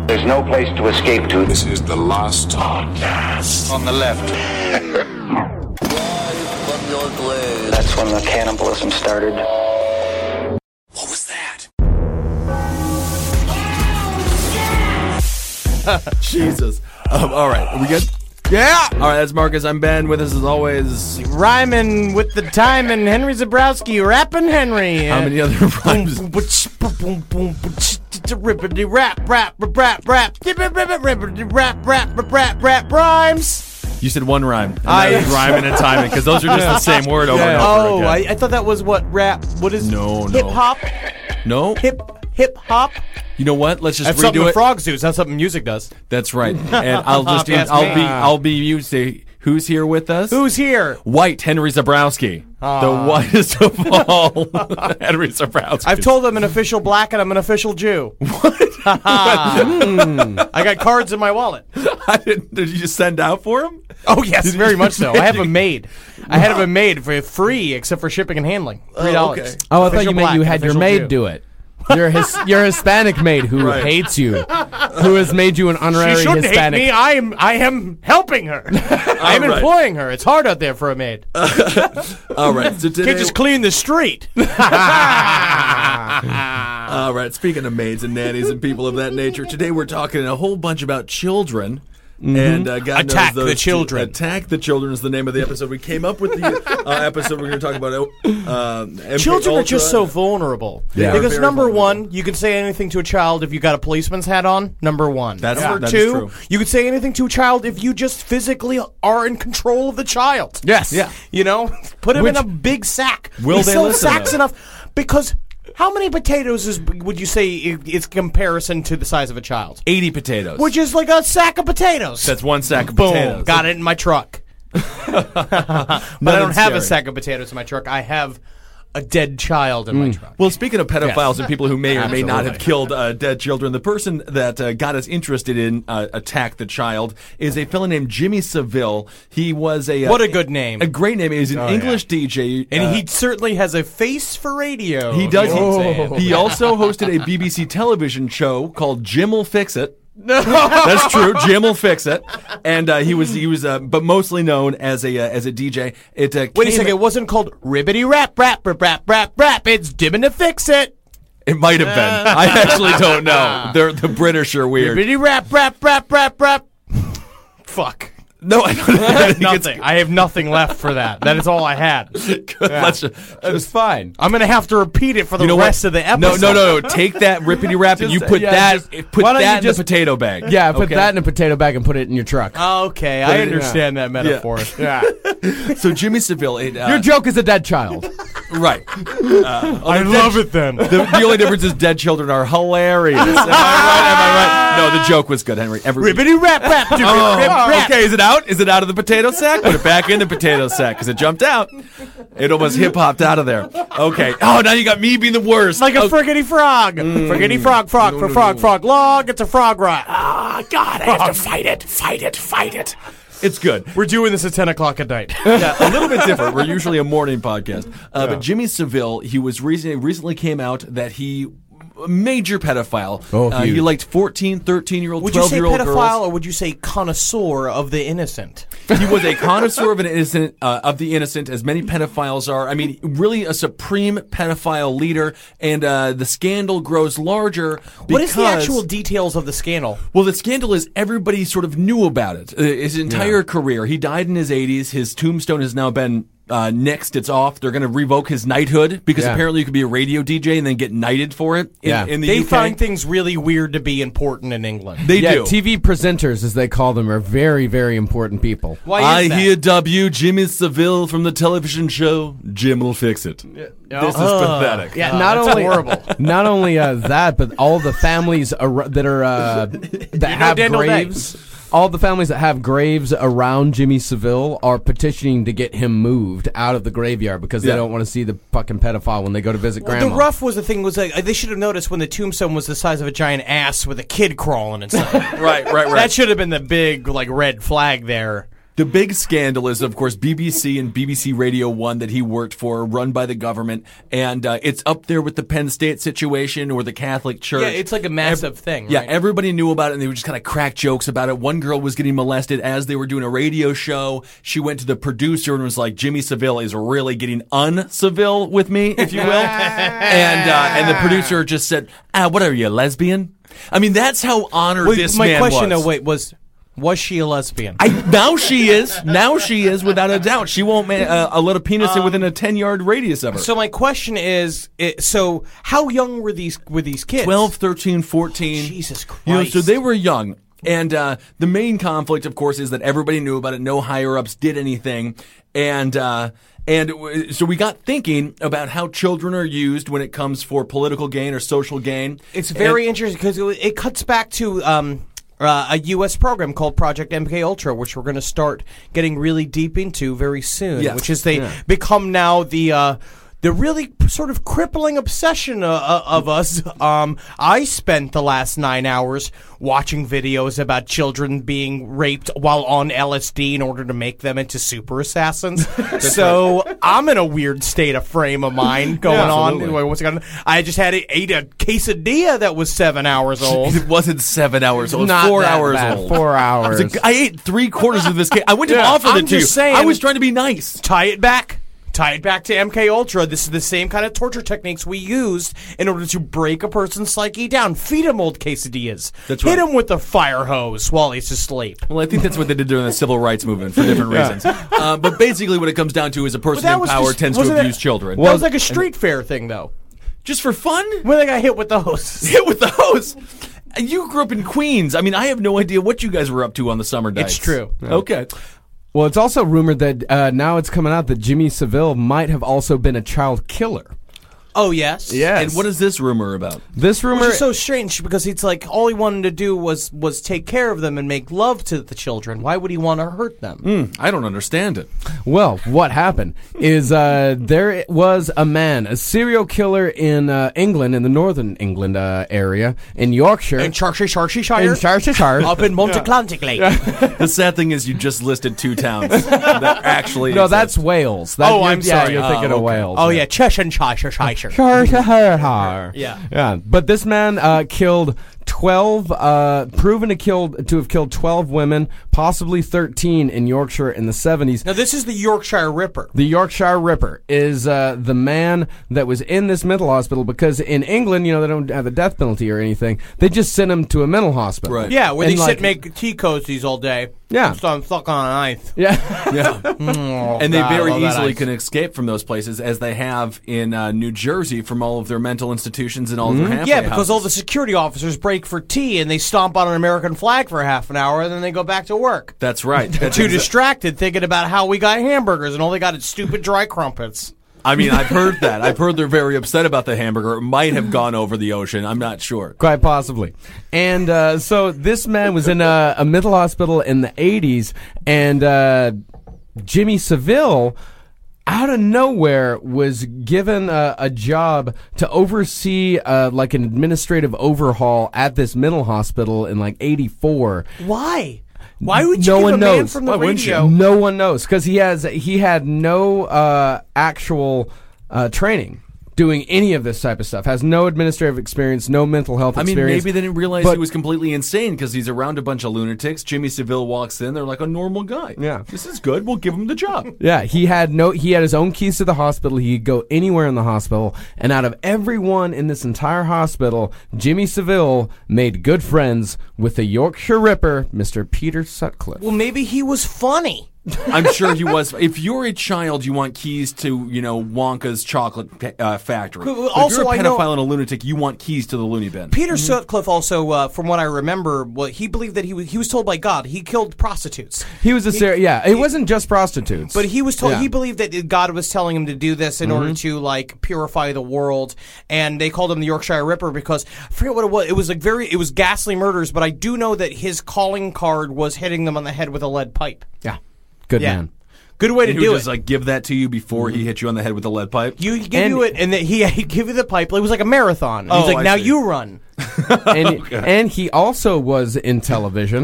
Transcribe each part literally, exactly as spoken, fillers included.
There's no place to escape to. This is the last podcast. On the left. That's when the cannibalism started. What was that? Jesus. Um, all right, are we good? Yeah. All right, that's Marcus. I'm Ben. With us as always, Rhyming with the time and Henry Zabrowski, rapping Henry. how many other rhymes? Rippity rap, rap, rap, rap, rap, rippity rap, rap, rap, rap, rhymes. You said one rhyme. And I- that was rhyming and timing because those are just the same word over and over Oh, again. I, I thought that was what rap. What is No, no. hip hop? No. Hip hip hop. You know what? Let's just That's something redo the it. frogs do. That's something music does. That's right. And I'll just Yes, I'll me. be I'll be you say who's here with us? Who's here? White Henry Zabrowski. The whitest of all Henry Zabrowski. I've told them I'm an official black and I'm an official Jew. What? I got cards in my wallet. I didn't, did you just send out for him? Oh, yes, very much so. I have them made. I had them made for free, except for shipping and handling. three dollars. okay. Oh, I thought Official you meant black, you had your official maid Jew. do it. Your his, your Hispanic maid who Right. hates you, who has made you an honorary She shouldn't Hispanic. hate me. I am, I am helping her. I am All right. employing her. It's hard out there for a maid. All right. So today, Can't just clean the street. all right. Speaking of maids and nannies and people of that nature, today we're talking a whole bunch about children. And uh, God Attack knows the those children. two- Attack the Children is the name of the episode. We came up with the uh, episode we're going to talk about. Uh, M K Children are Ultra. just so vulnerable. They are Because very number vulnerable. one, you can say anything to a child if you got a policeman's hat on. Number one. That's- number that is two, true. you could say anything to a child if you just physically are in control of the child. Yes. Yeah. You know, put him Which- in a big sack. Will He they sells listen, sacks though? enough because how many potatoes is would you say i- is comparison to the size of a child? eighty potatoes. Which is like a sack of potatoes. That's one sack of Boom. potatoes. Got it in my truck. But I don't have a sack of potatoes in my truck. I have a dead child in my truck. Well, speaking of pedophiles Yes. and people who may or may not have Absolutely. killed uh, dead children, the person that uh, got us interested in uh, Attack the Child is a fellow named Jimmy Savile. He was a... Uh, What a good name. A great name. He's an Oh, English D J. And uh, he certainly has a face for radio. He does. You know what I'm saying? He also hosted a B B C television show called Jim'll Fix It. That's true. Jim will fix it, and uh, he was he was, uh, but mostly known as a uh, as a D J. It uh, Wait a came- second. It wasn't called Ribbity Rap Rap Rap Rap Rap Rap. It's Dimming to Fix It. It might have been. I actually don't know. They're the British are weird. Ribbity Rap Rap Rap Rap Rap. Fuck. No, I don't. I think it's- Nothing. I have nothing left for that. That is all I had. Let's just, It was fine. I'm gonna have to repeat it for the you know rest what? of the No, episode. no, no, no. Take that rippity rap and you Just- put yeah, that just- put why don't that you in just- the potato bag. Yeah, put Okay? that in a potato bag and put it in your truck. Okay, I understand that metaphor. Yeah. So Jimmy Savile. It, uh, Your joke is a dead child. right. Uh, I love it then. The, the only difference is dead children are hilarious. Am I right? Am I right? No, the joke was good, Henry. Every Ribbity Rap Rap. Rip, Oh, rip, rap. okay. Is it out? Is it out of the potato sack? Put it back in the potato sack because it jumped out. It almost hip hopped out of there. Okay. Oh, now you got me being the worst. Like a Oh, friggity frog. Friggity frog, frog, for frog, frog, log. It's a frog rot. Ah, God, I have to fight it, fight it, fight it. It's good. We're doing this at ten o'clock at night. Yeah, a little bit different. We're usually a morning podcast. Uh, But Jimmy Savile, he was recently, recently came out that he a major pedophile. Oh, uh, he huge. liked fourteen, thirteen-year-old, Would you say twelve-year-old pedophile girls. or would you say connoisseur of the innocent? He was a connoisseur of an innocent, uh, of the innocent, as many pedophiles are. I mean, really a supreme pedophile leader, and uh, the scandal grows larger. Because, What is the actual details of the scandal? Well, the scandal is everybody sort of knew about it. Uh, His entire career. He died in his eighties. His tombstone has now been uh, nixed. It's off. They're going to revoke his knighthood because Yeah. apparently you could be a radio D J and then get knighted for it in, Yeah. in the They U K. find things really weird to be important in England. They yeah, do. T V presenters, as they call them, are very, very important people. Why I is that? hear W. Jimmy Savile from the television show Jim Will Fix It. This is pathetic. Yeah, Uh, not that's only horrible. not only uh, that, but all the families ar- that are uh, that have Daniel Day. graves. All the families that have graves around Jimmy Savile are petitioning to get him moved out of the graveyard because Yeah. they don't want to see the fucking pedophile when they go to visit grandma. The rough was the thing was like, they should have noticed when the tombstone was the size of a giant ass with a kid crawling inside. Right, right, right. That should have been the big like red flag there. The big scandal is, of course, B B C and B B C Radio one that he worked for, run by the government, and uh, it's up there with the Penn State situation or the Catholic Church. Yeah, it's like a massive Ev- thing. Yeah, right? everybody knew about it, and they would just kind of crack jokes about it. One girl was getting molested as they were doing a radio show. She went to the producer and was like, Jimmy Savile is really getting uncivil with me, if you will. and uh, and the producer just said, ah, what are you, a lesbian? I mean, that's how honored Wait, this my man question, was. though, wait, was was she a lesbian? I, now she is. Now she is, without a doubt. She won't ma- uh, uh, let a penis Um, in within a ten-yard radius of her. So my question is, it, so how young were these were these kids? twelve, thirteen, fourteen. Jesus Christ. You know, so they were young. And uh, the main conflict, of course, is that everybody knew about it. No higher-ups did anything. And uh, and w- so we got thinking about how children are used when it comes for political gain or social gain. It's very And- interesting because it, it cuts back to um, uh, a U S program called Project M K Ultra, which we're going to start getting really deep into very soon. Yes. Which is they Yeah. become now the. Uh, The really sort of crippling obsession uh, uh, of us. Um, I spent the last nine hours watching videos about children being raped while on L S D in order to make them into super assassins. So I'm in a weird state of frame of mind going Yeah, on. absolutely. What's going on. I just had a, ate a quesadilla that was seven hours old. It wasn't seven hours old. It was Not four that hours bad. old. Four hours. It's a- I ate three quarters of this cake. I went to Yeah, offer I'm it to you. just saying- I was trying to be nice. Tie it back. Tie it back to M K Ultra. This is the same kind of torture techniques we used in order to break a person's psyche down. Feed him old quesadillas. That's Hit right. him with a fire hose while he's asleep. Well, I think that's what they did during the civil rights movement for different reasons. Uh, but basically, what it comes down to is a person that in was power just- tends to wasn't abuse it- children. That was like a street fair thing, though. Just for fun? When they got hit with the hose. Hit with the hose. You grew up in Queens. I mean, I have no idea what you guys were up to on the summer nights. It's true. Okay. Well, it's also rumored that uh, now it's coming out that Jimmy Savile might have also been a child killer. Oh, yes? And what is this rumor about? This rumor Which is so strange because it's like all he wanted to do was was take care of them and make love to the children. Why would he want to hurt them? Mm, I don't understand it. Well, what happened is uh, there was a man, a serial killer in uh, England, in the northern England uh, area, in Yorkshire. In Charshire, Charshire, In Charshire. up in Montaclantic Lake. The sad thing is you just listed two towns that actually No, exist. that's Wales. That, Oh, you're- I'm yeah, sorry. You're thinking Oh, of okay. Wales. Oh yeah, Cheshire, Cheshire, Cheshire. Yeah. Yeah. Yeah. But this man uh, killed twelve, uh, proven to killed to have killed twelve women, possibly thirteen in Yorkshire in the seventies. Now this is the Yorkshire Ripper. The Yorkshire Ripper is uh, the man that was in this mental hospital because in England, you know, they don't have the death penalty or anything. They just send him to a mental hospital. Right. Yeah, where And they like- sit and make tea cozies all day. Yeah. So I'm stuck on an ice. Yeah. Yeah. Oh, And they God, I very love that easily ice. can escape from those places, as they have in uh, New Jersey from all of their mental institutions and all of their halfway Yeah, because all the houses. security officers break for tea and they stomp on an American flag for half an hour and then they go back to work. That's right. That's Too exa- distracted thinking about how we got hamburgers and all they got is stupid dry crumpets. I mean, I've heard that. I've heard they're very upset about the hamburger. It might have gone over the ocean. I'm not sure. Quite possibly. And uh, so this man was in a, a mental hospital in the eighties, and uh, Jimmy Savile, out of nowhere, was given a, a job to oversee uh, like an administrative overhaul at this mental hospital in like eighty-four. Why? Why would you No give one a man knows. from the Why wouldn't you? radio? No one knows because he has he had no uh, actual uh, training doing any of this type of stuff. Has no administrative experience, no mental health I mean, experience. maybe they didn't realize But- he was completely insane because he's around a bunch of lunatics. Jimmy Savile walks in. They're like a normal guy. Yeah. This is good. We'll give him the job. Yeah, he had no. He had his own keys to the hospital. He could go anywhere in the hospital. And out of everyone in this entire hospital, Jimmy Savile made good friends with the Yorkshire Ripper, Mister Peter Sutcliffe. Well, maybe he was funny. I'm sure he was. If you're a child, you want keys to, you know, Wonka's chocolate uh, factory. Well, But also, if I you're a know- pedophile and a lunatic, you want keys to the loony bin. Peter Sutcliffe also, uh, from what I remember, well, he believed that he was, he was told by God he killed prostitutes. He was a ser- yeah. It wasn't just prostitutes, But he was told Yeah. he believed that God was telling him to do this in order to like purify the world, and they called him the Yorkshire Ripper because I forget what it was. It was like very it was ghastly murders, but I do know that his calling card was hitting them on the head with a lead pipe. yeah, good Yeah, man. good way to And he do would it. just like give that to you before he hit you on the head with a lead pipe. you he'd give and- you it, and then he he'd give you the pipe. It was like a marathon. And he's Oh, like, I now see. you run. and and he also was in television.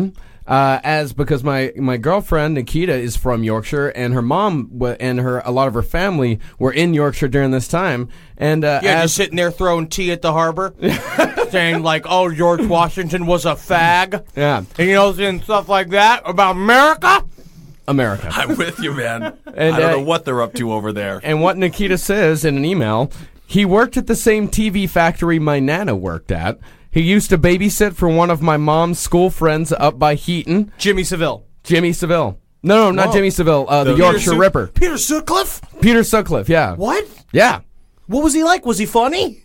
Uh, as because my, my girlfriend Nikita is from Yorkshire, and her mom w- and her a lot of her family were in Yorkshire during this time, and uh, Yeah, as just sitting there throwing tea at the harbor, saying like, "Oh, George Washington was a fag," yeah, and you know, and stuff like that about America. America. I'm with you, man. And, I don't uh, know what they're up to over there. And what Nikita says in an email, he worked at the same T V factory my Nana worked at. He used to babysit for one of my mom's school friends up by Heaton, Jimmy Seville. Jimmy Seville. No, no, not Whoa. Jimmy Seville. Uh, the, The- Yorkshire Peter Su- Ripper. Peter Sutcliffe? Peter Sutcliffe, yeah. What? Yeah. What was he like? Was he funny?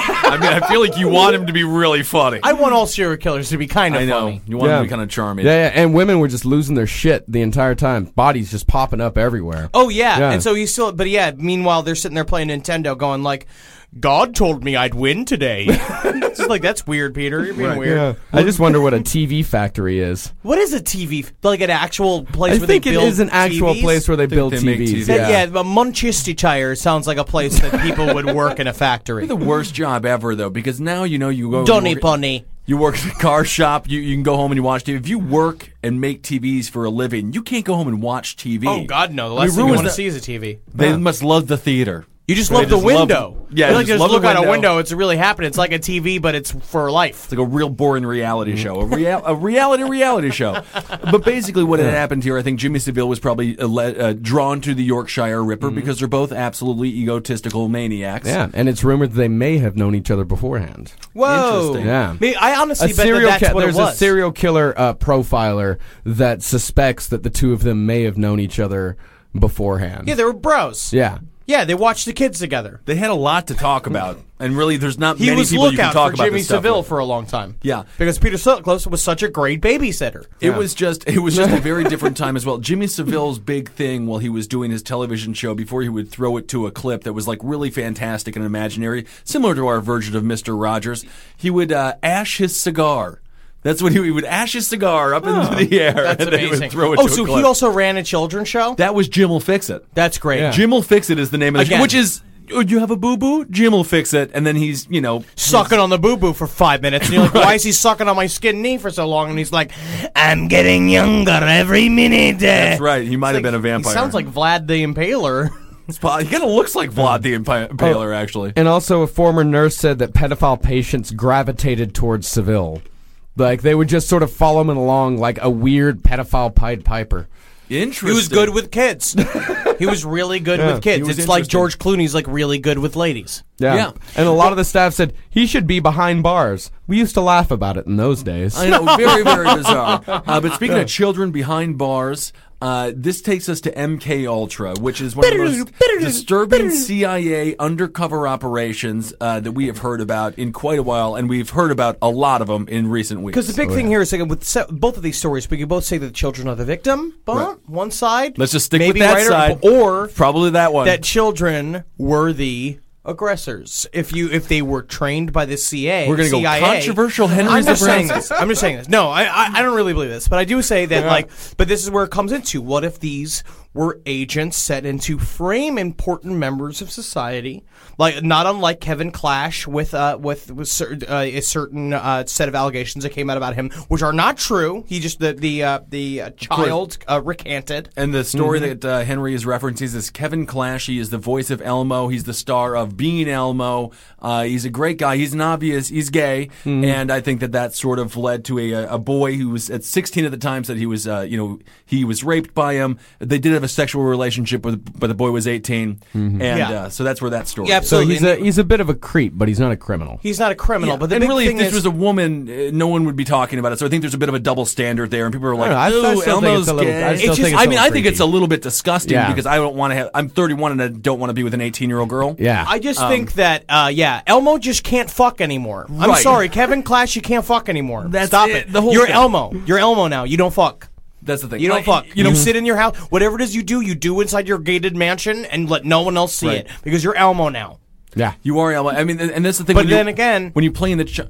I mean, I feel like you want him to be really funny. I want all serial killers to be kind of I know. funny. You want Yeah. him to be kind of charming. Yeah, yeah, and women were just losing their shit the entire time. Bodies just popping up everywhere. Oh yeah. Yeah. and so he's still. But yeah, meanwhile they're sitting there playing Nintendo, going like, "God told me I'd win today." It's just like, that's weird, Peter. You're being weird. Yeah. I just wonder what a T V factory is. What is a T V? Like an actual place I where think they it build is an actual T Vs? place where they build they make T Vs. T Vs. Yeah, Yeah. yeah, Manchestershire sounds like a place that people would work in a factory. The worst job ever, though, because now you know you go. Donny you work, Bunny. you work at a car shop. You, you can go home and you watch T V. If you work and make T Vs for a living, you can't go home and watch T V. Oh God, no! The We last thing you ruined want to that- see is a T V. They must love the theater. You just They love the just love- window. yeah, you you like just just love look the out a window. window. It's really happening. It's like a T V, but it's for life. It's like a real boring reality show, a, real, a reality reality show. But basically, what had happened here, I think Jimmy Seville was probably uh, le- uh, drawn to the Yorkshire Ripper because they're both absolutely egotistical maniacs. Yeah, and it's rumored that they may have known each other beforehand. Whoa! Interesting. Yeah. I, mean, I honestly A bet serial that that's ki- what there's it was. a serial killer uh, profiler that suspects that the two of them may have known each other beforehand. Yeah, they were bros. Yeah. Yeah, they watched the kids together. They had a lot to talk about, and really, there's not He many was people you can lookout talk for about Jimmy this stuff Seville with. for a long time. Yeah. because Peter Sutcliffe was such a great babysitter. It was just it was just a very different time as well. Jimmy Seville's big thing while he was doing his television show before he would throw it to a clip that was like really fantastic and imaginary, similar to our version of Mister Rogers, he would uh, ash his cigar. That's what he, he would ash his cigar up into the air That's and then he amazing. would throw it oh, to so a clip. he also ran a children's show? That was Jim'll Fix It. That's great. Yeah. Jim'll Fix It is the name of the Again. show, which is oh, you have a boo boo? Jim'll Fix It, and then he's you know Sucking on the boo-boo for five minutes. And you're like, why is he sucking on my skin knee for so long? And he's like, I'm getting younger every minute. That's right. He might have been a vampire. He sounds like Vlad the Impaler. He kind of looks like Vlad the Impa- Impaler, actually. And also, a former nurse said that pedophile patients gravitated towards Seville. Like, they would just sort of follow him along like a weird pedophile Pied Piper. Interesting. He was good with kids. He was really good Yeah, with kids. he was It's like interesting. George Clooney's like really good with ladies. Yeah. Yeah. And a lot of the staff said, he should be behind bars. We used to laugh about it in those days. I know, very, very bizarre. Uh, but speaking of children behind bars, uh, this takes us to M K Ultra, which is one of the most disturbing C I A undercover operations uh, that we have heard about in quite a while, and we've heard about a lot of them in recent weeks. Because the big thing here is like, with se- both of these stories, we can both say that the children are the victim, but Right. one side. Let's just stick maybe with that right or- side. or Probably that one. that children were the aggressors. If you if they were trained by the C A, We're gonna go C I A, controversial Henry I'm just saying Zabrowski. this. I'm just saying this. No, I, I I don't really believe this, but I do say that like. But this is where it comes into. What if these were agents set in to frame important members of society, like not unlike Kevin Clash with uh with with cer- uh, a certain uh, set of allegations that came out about him, which are not true. He just the the uh, the uh, child uh, recanted. And the story that uh, Henry is referencing is Kevin Clash. He is the voice of Elmo. He's the star of Being Elmo. Uh, he's a great guy. He's an obvious. He's gay, and I think that that sort of led to a a boy who was at sixteen at the time said he was uh, you know he was raped by him. They did have a sexual relationship with, but the boy was eighteen, and Yeah. uh, so that's where that story. Yeah, is. so absolutely. he's a, he's a bit of a creep, but he's not a criminal. He's not a criminal, Yeah, but the and big really, thing if this is was a woman, uh, no one would be talking about it. So I think there's a bit of a double standard there, and people are like, I don't know, I- I "Ooh, still think Elmo's it's a little- gay." I still It's think just- it's I a mean, little I think creepy. it's a little bit disgusting Yeah. because I don't want to have. I'm thirty-one and I don't want to be with an eighteen-year-old girl. Yeah. I just think that, uh, yeah, Elmo just can't fuck anymore. I'm Right. sorry, Kevin Clash, you can't fuck anymore. That's Stop it, it. the whole You're thing. Elmo. You're Elmo now. You don't fuck. That's the thing. You don't Like, fuck. You You, know, sit in your house. Whatever it is you do, you do inside your gated mansion and let no one else see Right. it because you're Elmo now. yeah. you are Elmo. I mean, and and that's the thing. But when you- then again, when you play in the. Ch-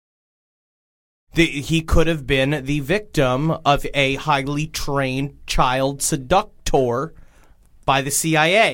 the, he could have been the victim of a highly trained child seductor by the C I A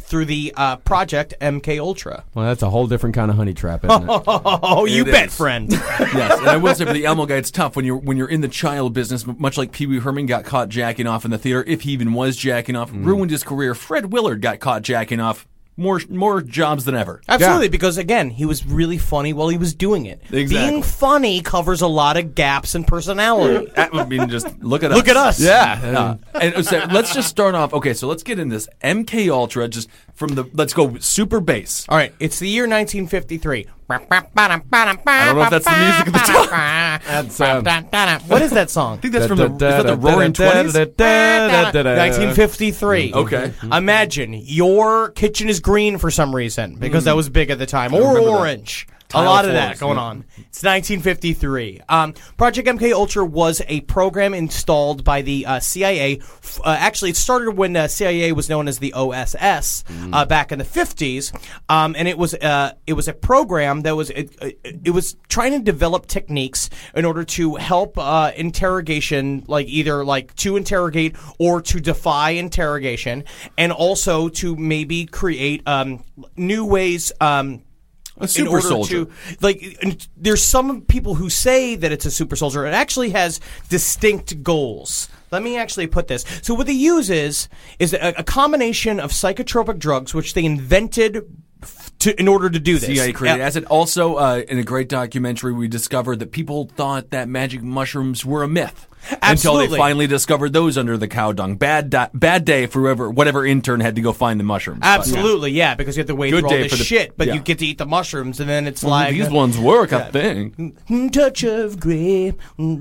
through the uh, Project M K Ultra. Well, that's a whole different kind of honey trap, isn't it? Oh, you It bet, is. friend. Yes, and I will say for the Elmo guy, it's tough when you're when you're in the child business. Much like Pee Wee Herman got caught jacking off in the theater, if he even was jacking off, ruined his career. Fred Willard got caught jacking off. More more jobs than ever. Absolutely, Yeah. because again, he was really funny while he was doing it. Exactly. Being funny covers a lot of gaps in personality. I mean, just look at us. Look at us. Yeah. Uh, and so let's just start off. Okay, so let's get in this M K Ultra. Just from the let's go super bass. All right, it's the year nineteen fifty-three. I don't know if that's the music of the time. That's, um, What is that song? I think that's from the, is that the Roaring Twenties. nineteen fifty-three. Okay. Imagine your kitchen is green for some reason because that was big at the time, or remember that. orange. A Tile lot of floors, that going yeah. on. It's nineteen fifty-three. Um, Project M K Ultra was a program installed by the uh, C I A. F- uh, actually, it started when uh, C I A was known as the O S S uh, back in the fifties, um, and it was uh, it was a program that was it, it, it was trying to develop techniques in order to help uh, interrogation, like either like to interrogate or to defy interrogation, and also to maybe create um, new ways. Um, A super in order soldier. to, like, and there's some people who say that it's a super soldier. It actually has distinct goals. Let me actually put this. So what they use is is a, a combination of psychotropic drugs, which they invented f- to, in order to do this. C I A created Uh, acid. Also, uh, in a great documentary, we discovered that people thought that magic mushrooms were a myth. Until Absolutely. they finally discovered those under the cow dung. Bad di- bad day for whoever, whatever intern had to go find the mushrooms. But, Absolutely, yeah, because you have to wade Good through all day this for the- shit, but yeah. you get to eat the mushrooms, and then it's yeah. like These ones work, I think. touch of grape.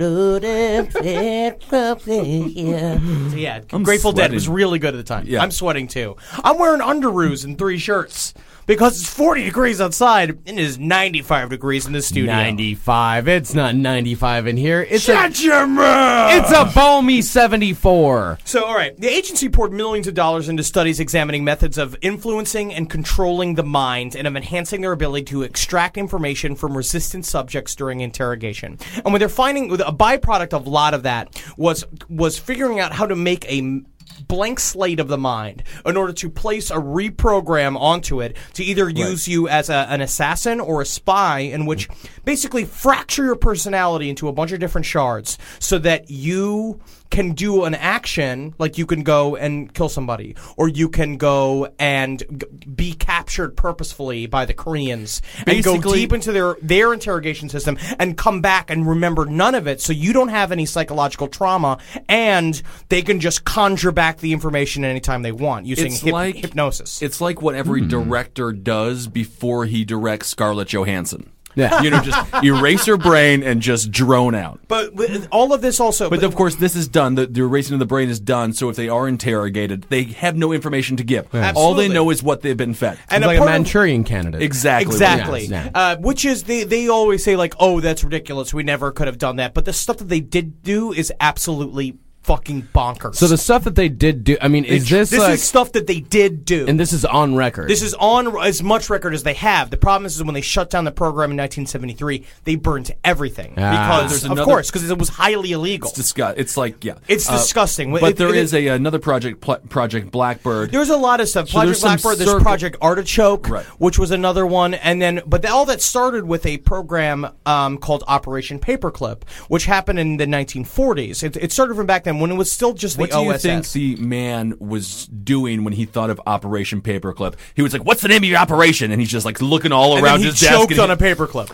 Yeah, yeah. I'm Grateful Dead sweating. was really good at the time. Yeah. I'm sweating too. I'm wearing underoos and three shirts because it's forty degrees outside and it is ninety-five degrees in the studio. ninety-five. It's not ninety-five in here. It's Shut a, your mouth! it's a balmy seventy-four. So, all right, the agency poured millions of dollars into studies examining methods of influencing and controlling the mind and of enhancing their ability to extract information from resistant subjects during interrogation. And what they're finding, a byproduct of a lot of that was was figuring out how to make a blank slate of the mind in order to place a reprogram onto it to either use you as a, an assassin or a spy, in which basically fracture your personality into a bunch of different shards so that you can do an action, like you can go and kill somebody, or you can go and g- be captured purposefully by the Koreans and go Basically- deep into their, their interrogation system and come back and remember none of it, so you don't have any psychological trauma, and they can just conjure back the information anytime they want using It's hyp- like hypnosis. It's like what every director does before he directs Scarlett Johansson. Yeah. You know, just erase her brain and just drone out. But with all of this also... But of course, this is done. The, the erasing of the brain is done. So if they are interrogated, they have no information to give. All they Absolutely. know is what they've been fed. And It's like a part of- Manchurian candidate. Exactly. Exactly. Yeah, yeah. Uh, which is, they, they always say, like, oh, that's ridiculous. We never could have done that. But the stuff that they did do is absolutely fucking bonkers. So the stuff that they did do, I mean, is this, this like, is stuff that they did do. and this is on record? This is on as much record as they have. The problem is, is when they shut down the program in nineteen seventy-three, they burned everything. Ah. Because, There's of another- course, because it was highly illegal. It's disgust. It's like yeah. It's Uh, disgusting. But It- there it- is a another project, pl- Project Blackbird. There's a lot of stuff. So there's Project some Blackbird, there's circle- Project Artichoke, Right. which was another one, and then but all that started with a program um, called Operation Paperclip, which happened in the nineteen forties. It, it started from back then when it was still just What the do you O S S. think the man was doing when he thought of Operation Paperclip? He was like, "What's the name of your operation?" And he's just like looking all and around then he his desk. choked and on he- a paperclip.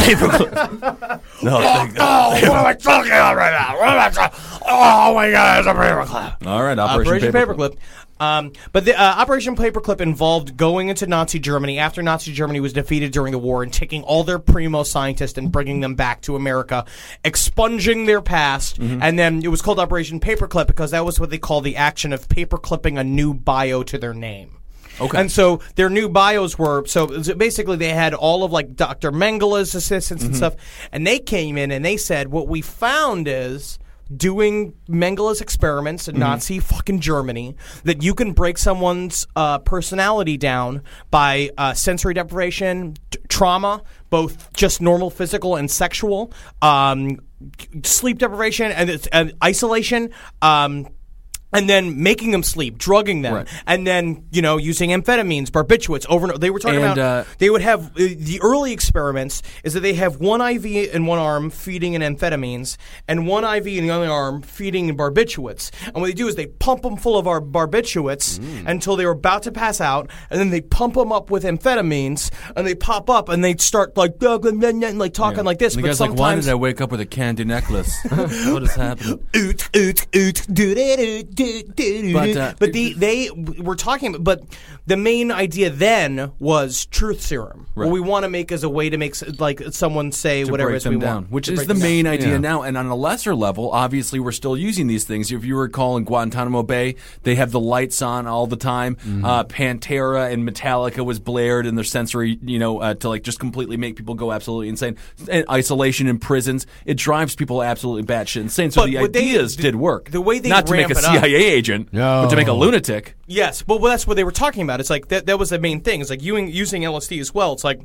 paperclip. No, thank God. Oh, what am I talking about right now? What am I talking? Oh my God, it's a paperclip. All right, Operation, Operation Paperclip. Paperclip. Um, but the uh, Operation Paperclip involved going into Nazi Germany after Nazi Germany was defeated during the war and taking all their primo scientists and bringing them back to America, expunging their past, Mm-hmm. and then it was called Operation Paperclip because that was what they call the action of paperclipping a new bio to their name. Okay. And so their new bios were so basically they had all of like Doctor Mengele's assistants Mm-hmm. and stuff, and they came in and they said what we found is doing Mengele's experiments in Nazi fucking Germany that you can break someone's uh, personality down by uh, sensory deprivation, t- trauma, both just normal physical and sexual, um, sleep deprivation and, it's- and isolation. Um, and then making them sleep, drugging them, Right. and then, you know, using amphetamines, barbiturates over and over. They were talking And, about, uh, they would have, uh, the early experiments is that they have one I V in one arm feeding in amphetamines, and one I V in the other arm feeding in barbiturates. And what they do is they pump them full of our barbiturates Mm. until they were about to pass out, and then they pump them up with amphetamines, and they pop up, and they start like, like talking like this. The but guy's like, why sometimes, did I wake up with a candy necklace? What is happening? oot, oot, oot, do, do, do, do, do, But, do. uh, but the they were talking, but the main idea then was truth serum. Right. What we want to make as a way to make s- like someone say To whatever it break is them we down, want, which to is break the them main down. idea Yeah. now. And on a lesser level, obviously, we're still using these things. If you recall in Guantanamo Bay, they have the lights on all the time. Mm-hmm. Uh, Pantera and Metallica was blared in their sensory, you know, uh, to like just completely make people go absolutely insane. And isolation in prisons, it drives people absolutely batshit insane. So But the what they- ideas the- did work. the way they not to make a ramp it up- C I A agent, No. but to make a lunatic. Yes, but well, that's what they were talking about. It's like that. That was the main thing. It's like using using L S D as well. It's like.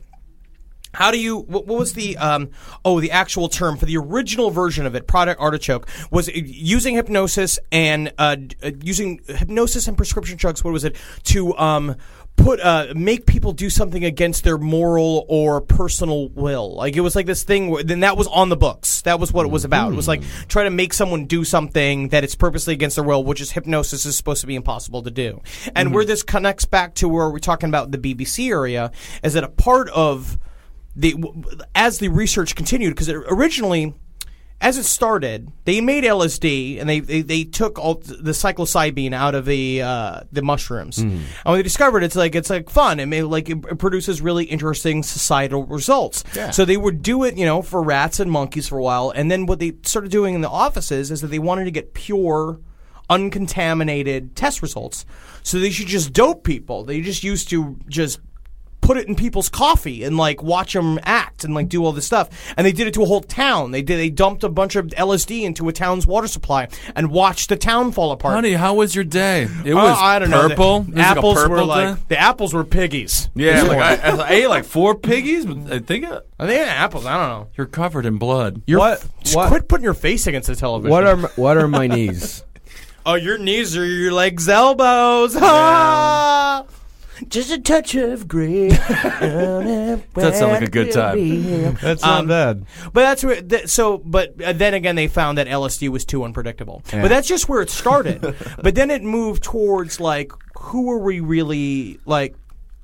How do you? What, what was the? Um, oh, the actual term for the original version of it, Project Artichoke, was using hypnosis and uh, uh, using hypnosis and prescription drugs. What was it to um, put uh, make people do something against their moral or personal will? Like it was like this thing. Where, then that was on the books. That was what it was about. It was like try to make someone do something that it's purposely against their will, which is hypnosis is supposed to be impossible to do. And where this connects back to where we're talking about the B B C area is that a part of The, as the research continued, because originally, as it started, they made L S D and they, they, they took all the psilocybin out of the uh, the mushrooms. And when they discovered it, it's like it's like fun. It may like it, it produces really interesting societal results. So they would do it, you know, for rats and monkeys for a while, and then what they started doing in the offices is that they wanted to get pure, uncontaminated test results. So they should just dope people. They just used to just put it in people's coffee and like watch them act and like do all this stuff. And they did it to a whole town. They did. They dumped a bunch of L S D into a town's water supply and watched the town fall apart. Honey, how was your day? It Uh, was I don't know. purple. The It was like a apples were purple like day? the apples were piggies. Yeah, like I, I ate like four piggies. But I think uh, I think apples. I don't know. you're covered in blood. You're What- Just what- quit putting your face against the television. What are my, what are my knees? Oh, your knees are your legs, elbows. Ah! Just a touch of gray. Does sound like a good time. That's Um, not bad. But that's where. Th- so, but uh, then again, they found that L S D was too unpredictable. Yeah. But that's just where it started. But then it moved towards like, who are we really like?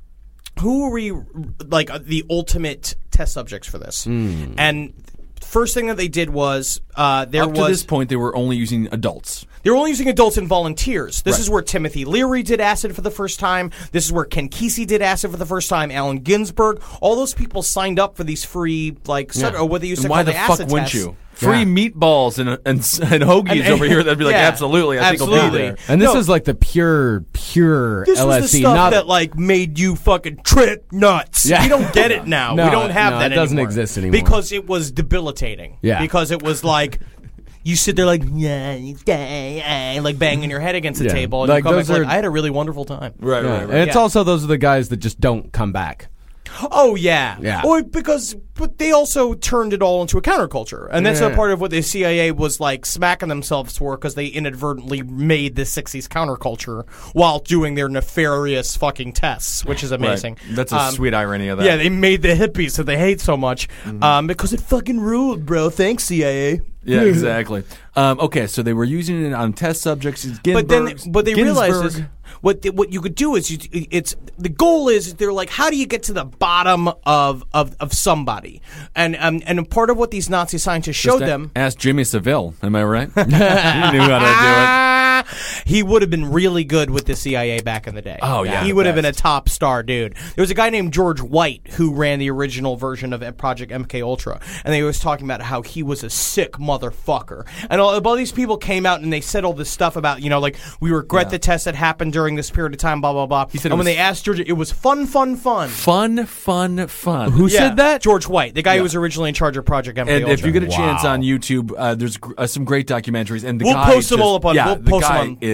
Who are we like uh, the ultimate test subjects for this? And first thing that they did was uh, there Up was to this point, they were only using adults. they were only using adults and volunteers. This Right. is where Timothy Leary did acid for the first time. This is where Ken Kesey did acid for the first time. Allen Ginsberg. All those people signed up for these free, like, sub- or what they used And to why call the the fuck acid wouldn't tests. you? Free Yeah. meatballs and and, and hoagies And- over here. That'd be like yeah, absolutely. I think I'll be absolutely. there. And this No. is like the pure, pure This L S D. was the stuff not that like made you fucking trip nuts. Yeah. We don't get it now. No, we don't have no, that it doesn't anymore. exist anymore. Because it was debilitating. Yeah. Because it was like you sit there like yeah, yeah, like banging your head against the Yeah. table, and Like, you come back those like are- I had a really wonderful time. Right, Yeah. right, And right. it's Yeah. also those are the guys that just don't come back. Oh yeah, Yeah. Or because, but they also turned it all into a counterculture, and that's Yeah. a part of what the C I A was like smacking themselves for because they inadvertently made the sixties counterculture while doing their nefarious fucking tests, which is amazing. Right. That's a Um, sweet irony of that. Yeah, they made the hippies that they hate so much um, because it fucking ruled, bro. Thanks, C I A. Yeah, exactly. Um, okay, so they were using it on test subjects. But then, Ginsburg's- but they realized is Ginsburg. what the, what you could do is you, it's the goal is they're like, how do you get to the bottom of of, of somebody? And um, and part of what these Nazi scientists showed Just a- them. Ask Jimmy Seville. Am I right? he knew how to Ah, he would have been really good with the C I A back in the day. Oh, yeah, he the would have been a best. top star dude. There was a guy named George White who ran the original version of Project M K Ultra, and they was talking about how he was a sick motherfucker. And all, all these people came out and they said all this stuff about, you know, like we regret the test that happened during this period of time, blah blah blah. He said it and when was- they asked George, it was fun, fun, fun. do it. Fun, fun, fun. Who Yeah, said that? George White, the guy Yeah. who was originally in charge of Project M K And Ultra. if you get a chance Wow. on YouTube, uh, there's gr- uh, some great documentaries. And the We'll guy post them just- all up on- Yeah, we'll the post them guy on- is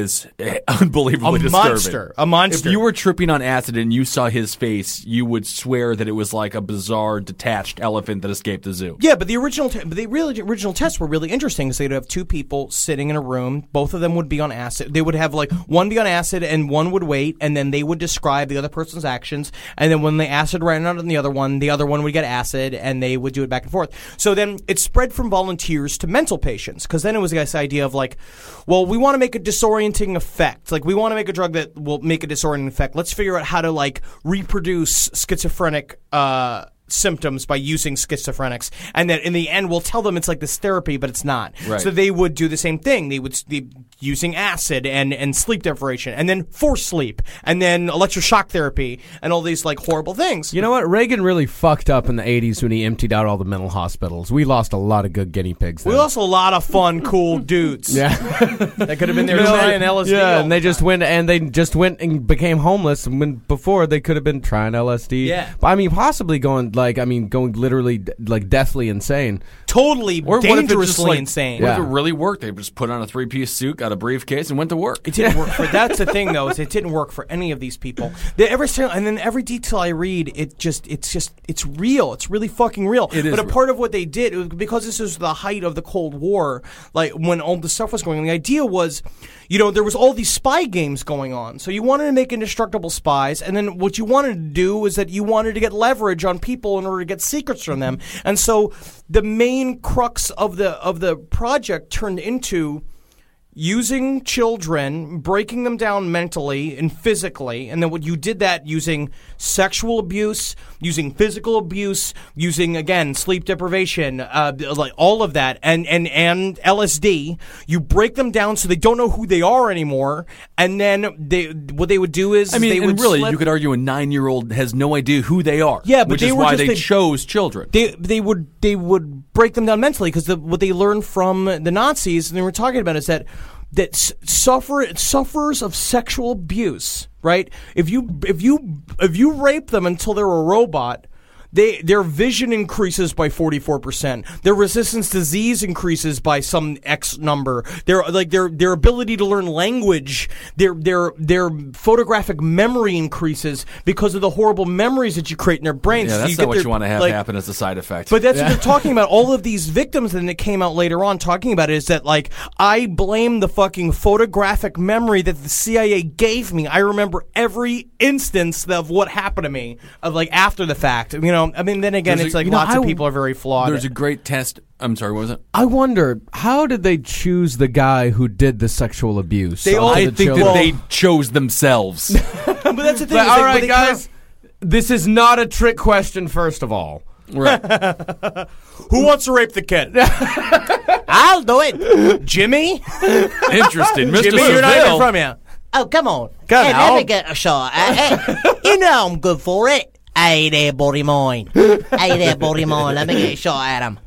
was unbelievably A disturbing. monster. A monster. If you were tripping on acid and you saw his face, you would swear that it was like a bizarre, detached elephant that escaped the zoo. Yeah, but the original, te- but the really original tests were really interesting because they'd have two people sitting in a room. Both of them would be on acid. They would have like one be on acid and one would wait, and then they would describe the other person's actions. And then when the acid ran out on the other one, the other one would get acid, and they would do it back and forth. So then it spread from volunteers to mental patients because then it was this idea of like, well, we want to make a disorienting effect. Like we want to make a drug that will make a disorienting effect. Let's figure out how to like reproduce schizophrenic uh symptoms by using schizophrenics, and then in the end we'll tell them it's like this therapy, but it's not. Right. So they would do the same thing. They would be using acid and, and sleep deprivation, and then forced sleep, and then electroshock therapy, and all these like horrible things. You know what? Reagan really fucked up in the eighties when he emptied out all the mental hospitals. We lost a lot of good guinea pigs then. We lost a lot of fun, cool dudes. Yeah. That could have been there You know, trying L S D. Yeah, all and they the just time. went and they just went and became homeless. And when before they could have been trying L S D. Yeah. But I mean, possibly going like I mean, going literally like deathly insane. totally Or what if it just, dangerously like, insane. What Yeah. if it really worked? They just put on a three-piece suit, got a briefcase, and went to work. It didn't work for. That's the thing, though, is it didn't work for any of these people. They every single- and then every detail I read, it just, it's just, it's real. It's really fucking real. It is But a real. part of what they did, it was because this is the height of the Cold War, like when all the stuff was going on. The idea was, you know, there was all these spy games going on. So you wanted to make indestructible spies, and then what you wanted to do is that you wanted to get leverage on people in order to get secrets from them. And so the main crux of the of the project turned into using children, breaking them down mentally and physically, and then what you did that using sexual abuse, using physical abuse, using again sleep deprivation, uh, like all of that, and and and L S D. You break them down so they don't know who they are anymore, and then they what they would do is I mean, they and would really, slip- you could argue a nine-year-old has no idea who they are. Yeah, but which they is were why just they the- chose children. They they would they would break them down mentally because the, what they learned from the Nazis and they were talking about is that that s- suffer sufferers of sexual abuse, right? If you if you if you rape them until they're a robot, they their vision increases by forty-four percent. Their resistance to disease increases by some X number. Their like their their ability to learn language, their their their photographic memory increases because of the horrible memories that you create in their brains. Yeah, So that's you not get what their, you want to have like, happen as a side effect. but that's what they're talking about. All of these victims, and it came out later on talking about it, is that, like, I blame the fucking photographic memory that the C I A gave me. I remember every instance of what happened to me, of like after the fact. You know, I mean, then again, There's a- it's like you know, lots I- of people are very flawed. There's a great test. I'm sorry, what was it? I wonder how did they choose the guy who did the sexual abuse? They all- onto I the think children? that they chose themselves. but that's the thing. But, is, all like, right, they guys. This is not a trick question. First of all, Right. Who wants to rape the kid? I'll do it, Jimmy. Interesting. Mister Jimmy, you're not even Seville. from here. Oh, come on. Come hey, now. let me get a shot at it. You know I'm good for it. Hey there, body mine. Hey there, body mine. Let me get a shot at him.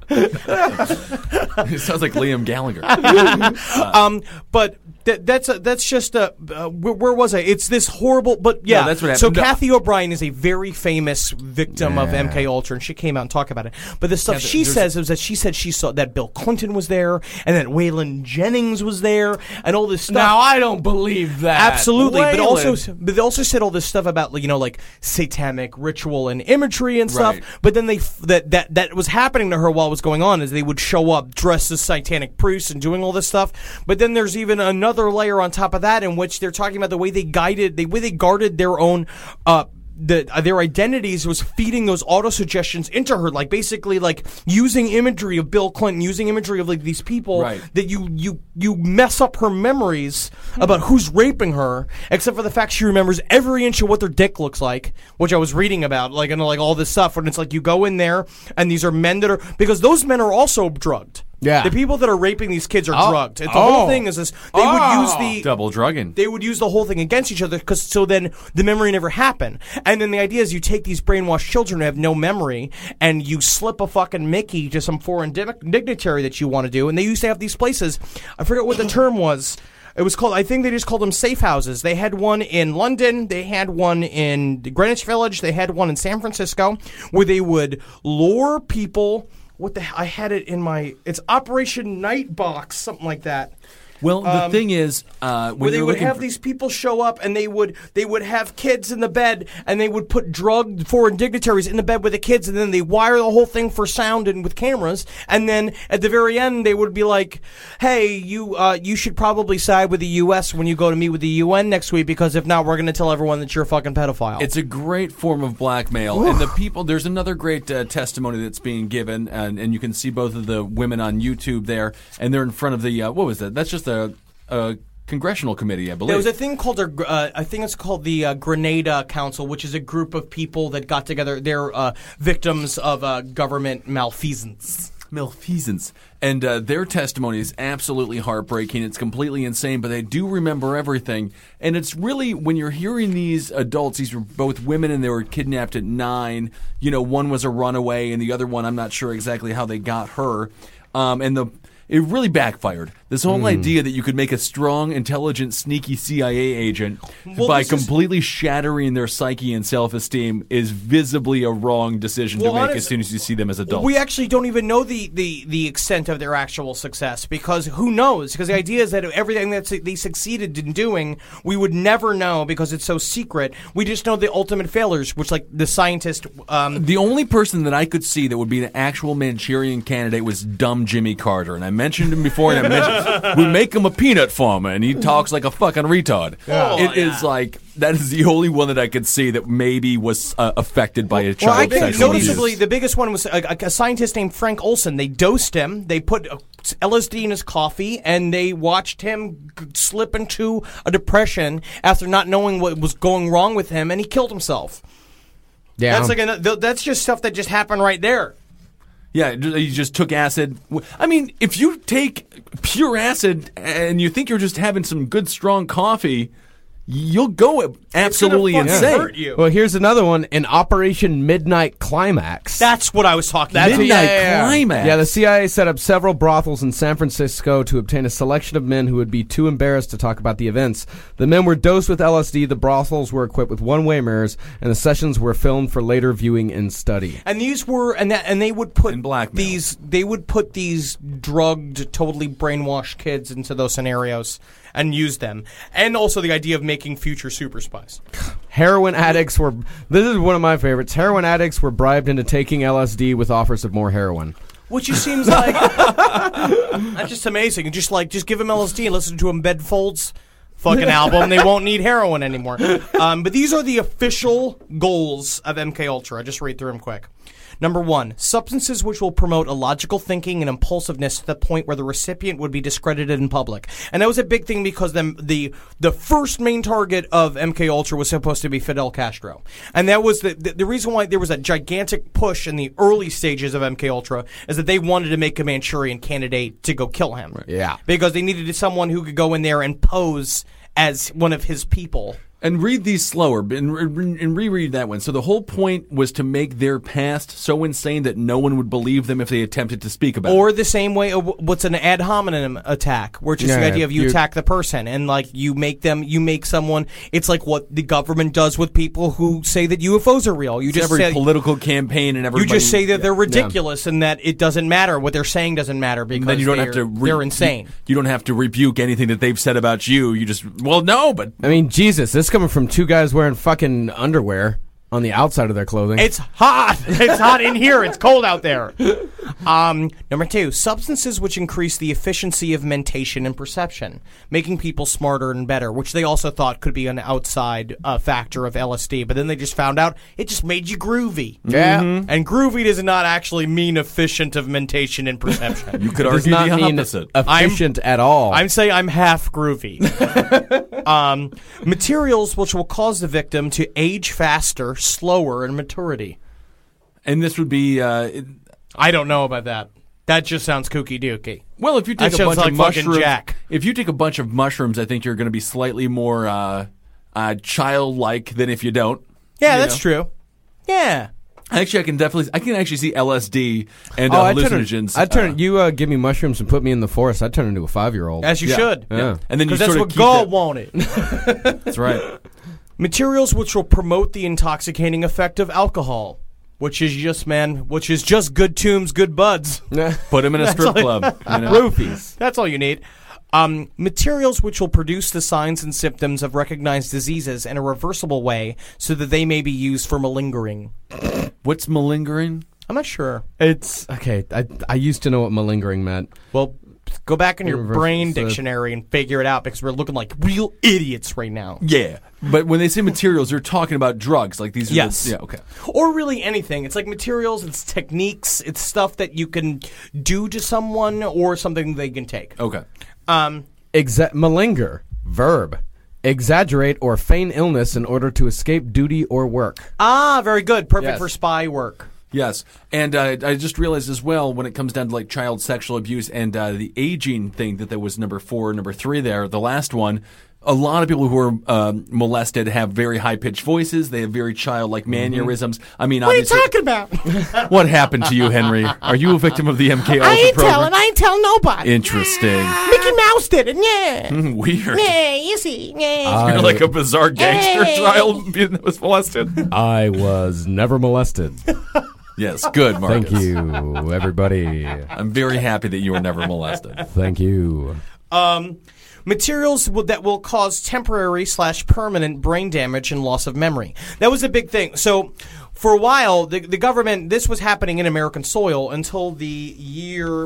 It sounds like Liam Gallagher. Um, but th- that's a, that's just a uh, where, where was I? It's this horrible. But yeah, No, that's what so happened. No. Kathy O'Brien is a very famous victim of M K Ultra, and she came out and talked about it. But the stuff Yeah, she there's- says is that she said she saw that Bill Clinton was there, and that Waylon Jennings was there, and all this stuff. now I don't believe that. Absolutely, but Waylon. also, but they also said all this stuff about, you know, like satanic ritual and imagery and stuff. Right. But then they f- that that that was happening to her while it was going on, is they would show up dressed as satanic priests and doing all this stuff. But then there's even another layer on top of that in which they're talking about the way they guided, the way they guarded their own. Uh, The, uh, their identities was feeding those auto-suggestions into her, like basically like using imagery of Bill Clinton, using imagery of like these people Right. that you you you mess up her memories about who's raping her, except for the fact she remembers every inch of what their dick looks like, which I was reading about, like and like all this stuff. And it's like you go in there, and these are men that are, because those men are also drugged. Yeah. The people that are raping these kids are Oh. drugged. It's the Oh. whole thing is this. They would Oh. use the Double drugging. they would use the whole thing against each other, because so then the memory never happened. And then the idea is you take these brainwashed children who have no memory and you slip a fucking Mickey to some foreign di- dignitary that you want to do. And they used to have these places. I forget what the term was. It was called, I think they just called them safe houses. They had one in London. They had one in Greenwich Village. They had one in San Francisco, where they would lure people. What the hell? I had it in my, it's Operation Nightbox, something like that. Well, the Um, thing is, uh, when where they you're would looking have for- these people show up and they would they would have kids in the bed and they would put drugged foreign dignitaries in the bed with the kids and then they wire the whole thing for sound and with cameras and then at the very end they would be like, hey, you uh, you should probably side with the U S when you go to meet with the U N next week because if not we're going to tell everyone that you're a fucking pedophile. It's a great form of blackmail, and the people. There's another great uh, testimony that's being given, and, and you can see both of the women on YouTube there, and they're in front of the uh, what was that? That's just a, a congressional committee, I believe. There was a thing called a, uh, I think it's called the uh, Grenada Council, which is a group of people that got together. They're uh, victims of uh, government malfeasance. Malfeasance. And uh, their testimony is absolutely heartbreaking. It's completely insane, but they do remember everything. And it's really, when you're hearing these adults, these were both women and they were kidnapped at nine. You know, one was a runaway and the other one, I'm not sure exactly how they got her. Um, and the it really backfired. This whole Mm. idea that you could make a strong, intelligent, sneaky C I A agent Well, by this is- completely shattering their psyche and self-esteem is visibly a wrong decision Well, to make honest- as soon as you see them as adults. We actually don't even know the, the, the extent of their actual success because who knows? Because the idea is that everything that they succeeded in doing, we would never know because it's so secret. We just know the ultimate failures, which like the scientist. Um, The only person that I could see that would be an actual Manchurian candidate was dumb Jimmy Carter, and I mentioned him before. And I mentioned we make him a peanut farmer, and he talks like a fucking retard. Oh, it is like that is the only one that I could see that maybe was uh, affected by a well, child I think sexual noticeably abuse. the biggest one was a, a scientist named Frank Olson. They dosed him. They put uh, L S D in his coffee, and they watched him g- slip into a depression after not knowing what was going wrong with him, and he killed himself. Yeah. That's like an, th- that's just stuff that just happened right there. Yeah, he just took acid. I mean, if you take pure acid and you think you're just having some good, strong coffee, you'll go absolutely fucking insane. hurt you. Well, here's another one in Operation Midnight Climax. That's what I was talking That's about. Midnight yeah, yeah. Climax. Yeah, the C I A set up several brothels in San Francisco to obtain a selection of men who would be too embarrassed to talk about the events. The men were dosed with L S D, the brothels were equipped with one-way mirrors, and the sessions were filmed for later viewing and study. And these were, and that, and they would put And blackmail. these, they would put these drugged, totally brainwashed kids into those scenarios and use them, and also the idea of making future super spies. Heroin addicts were, this is one of my favorites, heroin addicts were bribed into taking L S D with offers of more heroin. Which just seems like that's just amazing. And just like, just give them L S D and listen to them Bed Folds fucking album. They won't need heroin anymore. Um, but these are the official goals of M K Ultra. I just read through them quick. Number one, substances which will promote illogical thinking and impulsiveness to the point where the recipient would be discredited in public. And that was a big thing because the the, the first main target of M K Ultra was supposed to be Fidel Castro. And that was the, the the reason why there was a gigantic push in the early stages of M K Ultra is that they wanted to make a Manchurian candidate to go kill him. Yeah. Because they needed someone who could go in there and pose as one of his people. And read these slower and, and reread that one. So the whole point was to make their past so insane that no one would believe them if they attempted to speak about it. Or the same way, of what's an ad hominem attack, where it's just the Yeah, idea of you you- attack the person and like you make them, you make someone. It's like what the government does with people who say that U F Os are real. You It's just every say, political campaign and you everybody. just say that they're ridiculous and that it doesn't matter. What they're saying doesn't matter because then you don't they're, have to. Re- they're insane. You, you don't have to rebuke anything that they've said about you. You just well, no, but I mean, Jesus, this is coming from two guys wearing fucking underwear on the outside of their clothing. It's hot. It's hot in here. It's cold out there. Um, number two, substances which increase the efficiency of mentation and perception, making people smarter and better, which they also thought could be an outside uh, factor of L S D. But then they just found out it just made you groovy. Yeah. And groovy does not actually mean efficient of mentation and perception. you could Does argue not the mean opposite. efficient at all. I'm saying I'm half groovy. um, materials which will cause the victim to age faster, slower in maturity. and this would be. Uh, it- I don't know about that. That just sounds kooky dooky. Well, if you take That a sounds bunch like of fucking mushrooms, Jack. if you take a bunch of mushrooms, I think you're going to be slightly more uh, uh, childlike than if you don't. Yeah, You that's know? true. Yeah. Actually, I can definitely, I can actually see L S D and oh, uh, I'd turn, hallucinogens. I'd turn uh, you uh, give me mushrooms and put me in the forest. I'd turn into a five year old. As you Yeah. should. Yeah. and then you Because that's sort of what keep God that- wanted. That's right. Materials which will promote the intoxicating effect of alcohol, which is just, man, which is just good tunes, good buds. Put him in a strip club. You know? Roofies. That's all you need. Um, materials which will produce the signs and symptoms of recognized diseases in a reversible way so that they may be used for malingering. What's malingering? I'm not sure. It's okay. I I used to know what malingering meant. Well, go back in your Reverse- brain so- dictionary and figure it out because we're looking like real idiots right now. Yeah. But when they say materials, they're talking about drugs. Like these are Yes. The, yeah, okay. Or really anything. It's like materials, it's techniques, it's stuff that you can do to someone or something they can take. Okay. Um, Exa- malinger, verb. Exaggerate or feign illness in order to escape duty or work. ah, very good. Perfect Yes. for spy work. Yes, and uh, I just realized as well when it comes down to like child sexual abuse and uh, the aging thing that there was number four, number three there, the last one. A lot of people who are um, molested have very high pitched voices. They have very childlike mannerisms. I mean, What are you obviously, talking about? what happened to you, Henry? Are you a victim of the M K Ultra I ain't program? telling. I ain't telling nobody. Interesting. Mickey Mouse did it. Yeah. Weird. Yeah, you see. Yeah. You're like a bizarre gangster Hey. child being- that was molested. I was never molested. Yes, good, Marcus. Thank you, everybody. I'm very happy that you were never molested. Thank you. Um, materials w- that will cause temporary slash permanent brain damage and loss of memory. That was a big thing. So, for a while, the, the government, this was happening in American soil until the year...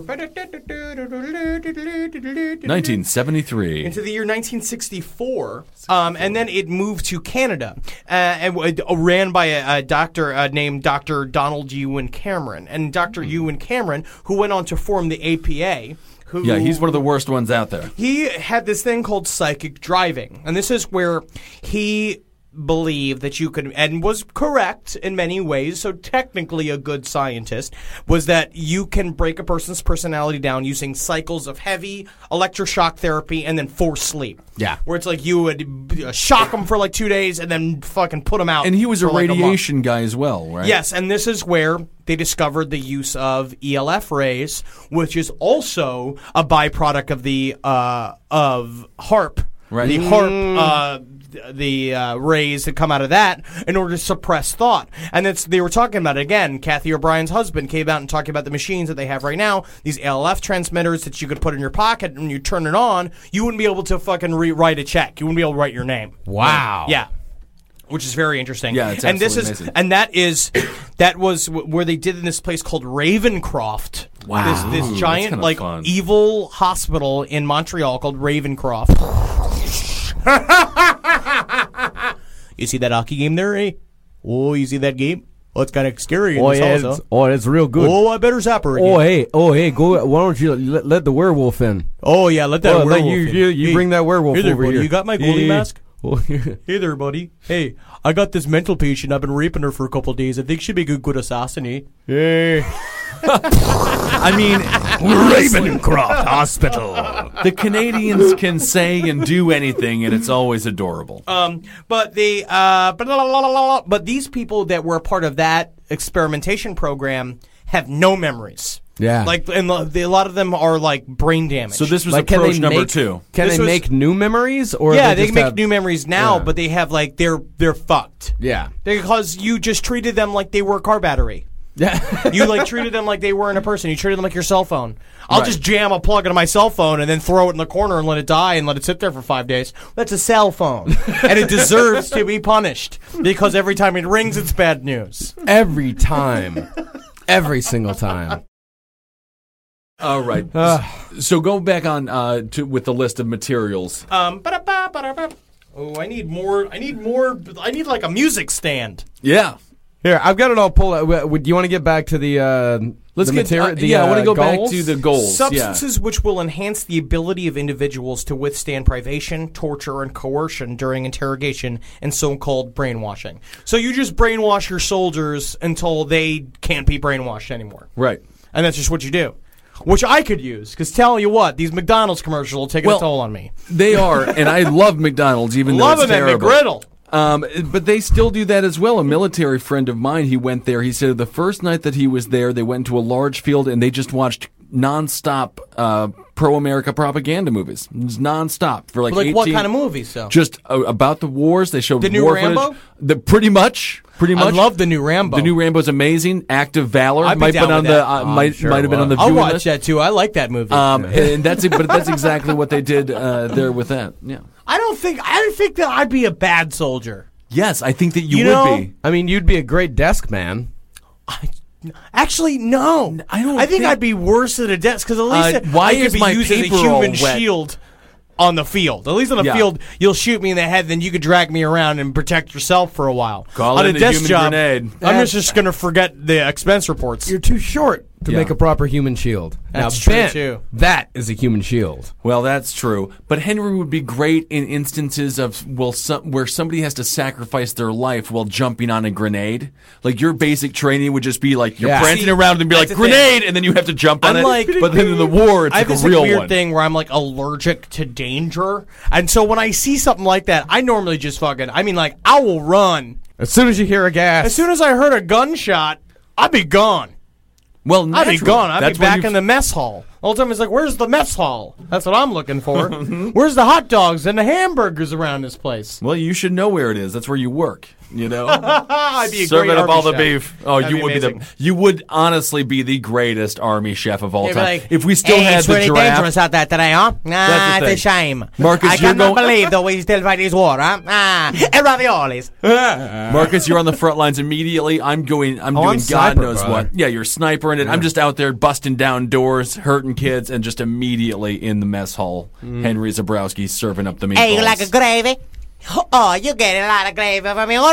nineteen seventy-three. Into the year nineteen sixty-four, um, and then it moved to Canada, uh, and uh, ran by a, a doctor uh, named Doctor Donald Ewan Cameron. And Doctor Ewan Cameron, who went on to form the A P A, who... Yeah, he's one of the worst ones out there. He had this thing called psychic driving, and this is where he believed that you could, and was correct in many ways, so technically a good scientist, was that you can break a person's personality down using cycles of heavy electroshock therapy and then forced sleep. Yeah. Where it's like you would uh, shock them for like two days and then fucking put them out. And he was a for like month. radiation guy as well, right? Yes, and this is where they discovered the use of E L F rays, which is also a byproduct of the uh, of HARP. Right. The HARP, uh, the uh, rays that come out of that in order to suppress thought. And that's, they were talking about it again. Kathy O'Brien's husband came out and talking about the machines that they have right now, these E L F transmitters that you could put in your pocket, and when you turn it on, you wouldn't be able to fucking re- write a check. You wouldn't be able to write your name. Wow. Yeah. Which is very interesting. Yeah, it's and this is absolutely amazing. and that is that was w- where they did in this place called Ravencroft. Wow. This Ooh, this that's giant kinda like fun. evil hospital in Montreal called Ravencroft. You see that hockey game there, eh? Oh, you see that game? Oh, it's kind of scary in Oh this yeah, house, it's, huh? oh, it's real good. Oh, I better zap her again. Oh hey, oh hey, go. Why don't you let, let the werewolf in? Oh, yeah, let that Oh, let werewolf you, in. you, you Hey, bring that werewolf hey there, over buddy, here. You got my goalie Yeah. mask? Oh, yeah. Hey there, buddy. Hey, I got this mental patient. I've been raping her for a couple of days. I think she'd be a good, good assassin, eh? Hey. I mean, Ravencroft Hospital. the Canadians can say and do anything, and it's always adorable. Um, but the uh, blah, blah, blah, blah, blah, but these people that were a part of that experimentation program have no memories. Yeah. Like, and the, the, a lot of them are like brain damage. So this was Like, can approach they number make, two. Can This they was- make new memories, or yeah, they, they just can make have- new memories now, Yeah. but they have like they're they're fucked Yeah. because you just treated them like they were a car battery. Yeah. You like treated them like they weren't a person. You treated them like your cell phone. I'll Right. just jam a plug into my cell phone and then throw it in the corner and let it die and let it sit there for five days. That's a cell phone, and it deserves to be punished because every time it rings, it's bad news. Every time. Every single time. All right. So go back on uh, to with the list of materials. Um, ba-da-ba, ba-da-ba. Oh, I need more. I need more. I need like a music stand. Yeah. Here, I've got it all pulled out. W- Do you want to get back to the uh, Let's the get. materi- uh, the, yeah, I want uh, to go back goals? to the goals. Substances which will enhance the ability of individuals to withstand privation, torture, and coercion during interrogation and so-called brainwashing. So you just brainwash your soldiers until they can't be brainwashed anymore. Yeah. Right. And that's just what you do. Which I could use, because tell you what, these McDonald's commercials will take Well, a toll on me. They are, and I love McDonald's, even Love though it's them at terrible. McGriddle. Um, but they still do that as well. A military friend of mine, he went there. He said the first night that he was there, they went into a large field and they just watched nonstop uh, pro-America propaganda movies. It's nonstop for like Like eighteen what kind of movies, though? Just uh, about the wars. They showed The new war Rambo? footage. The pretty much, pretty much. I love the new Rambo. The new Rambo's amazing. Act of Valor I'd be might down been on with the that. uh, Oh, might sure might have been on the I'll viewing watch list. that too. I like that movie. Um, and that's but that's exactly what they did uh, there with that. Yeah. I don't think I don't think that I'd be a bad soldier. Yes, I think that you, You would know, be. I mean, you'd be a great desk man. Actually, no. I don't I think, think- I'd be worse at a desk because at least Uh, why I could is be my used as a paper human all wet? shield on the field. At least on the Yeah. field, you'll shoot me in the head, then you could drag me around and protect yourself for a while. Call on in a the desk human job, grenade. I'm just, just going to forget the expense reports. You're too short to Yeah. make a proper human shield. That's now, true, Ben, too. That is a human shield. Well, that's true. But Henry would be great in instances of well, some, where somebody has to sacrifice their life while jumping on a grenade. Like your basic training would just be like you're Yeah. prancing See, around and be like that's the thing. grenade, and then you have to jump on I'm it. like- but then in the war, it's I like have a this real weird one. thing where I'm like allergic to danger, and so when I see something like that, I normally just fucking. I mean, like I will run As soon as you hear a gas, as soon as I heard a gunshot. I'd be gone. Well, I'd be naturally, gone. I'd that's be when back you- in the mess hall. All the time it's like, where's the mess hall? That's what I'm looking for. Where's the hot dogs and the hamburgers around this place? Well, you should know where it is. That's where you work. You know, I'd be a serving great up all Army the chef. beef. Oh, That'd you be would be amazing. the. You would honestly be the greatest army chef of all They'd be time. like, if we still Hey, had it's the really giraffe. dangerous out there today, huh? That's Ah, the it's a thing. shame. Marcus, I you're cannot going- believe that we still fight this war, huh? Ah, and raviolis. Marcus, you're on the front lines immediately. I'm going. I'm Oh, doing I'm God sniper, knows brother. what. Yeah, you're sniper in it. I'm just out there busting down doors, hurting kids, and just immediately in the mess hall, Henry Zabrowski serving up the meatballs. Hey, you like a gravy? Oh, you get a lot of gravy for me.